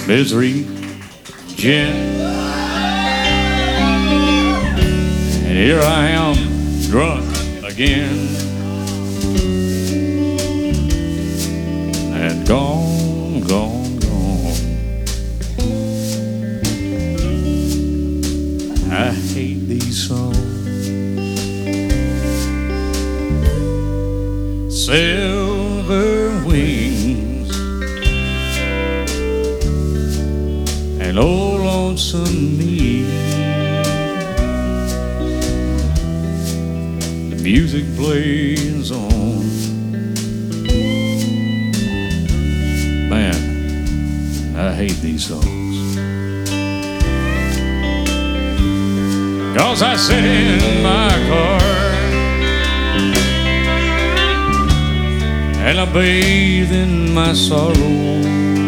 misery, gin. And here I am, drunk again. And gone, gone, gone. I hate these songs. Silver wings and old lonesome me. The music plays on. Man, I hate these songs. 'Cause I sit in my car and I bathe in my sorrow.